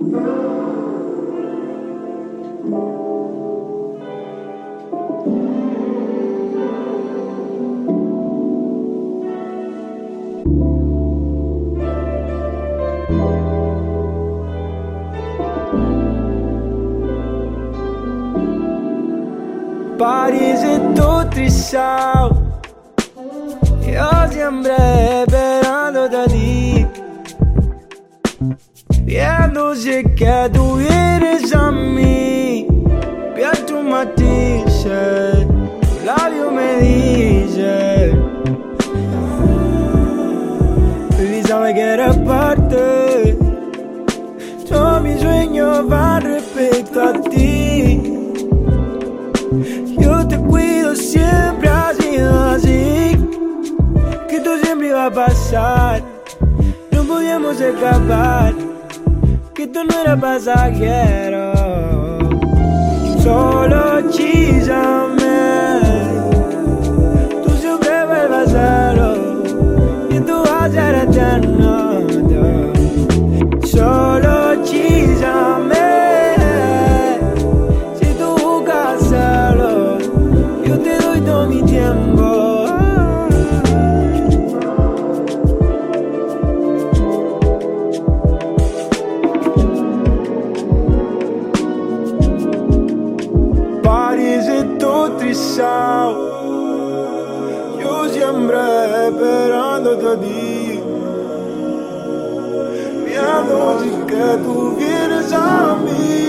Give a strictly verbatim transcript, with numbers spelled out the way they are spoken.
Parece tu trisau, yo siempre esperándote a ti, viendo si que tú vienes a mí. Piel tu matices, tu labio me dice, baby sabe que eres parte, todos mis sueños van respecto a ti. Yo te cuido siempre, ha sido así, que tú siempre iba a pasar, no podíamos escapar, que tú no eras pasajero. Solo hechízame, tú siempre vuelvas a hacerlo, y tú vas a ser eterno. Solo hechízame. Mi tiempo. Parece tu trisau, yo siempre esperándote a ti, viendo si que tú vienes a mí.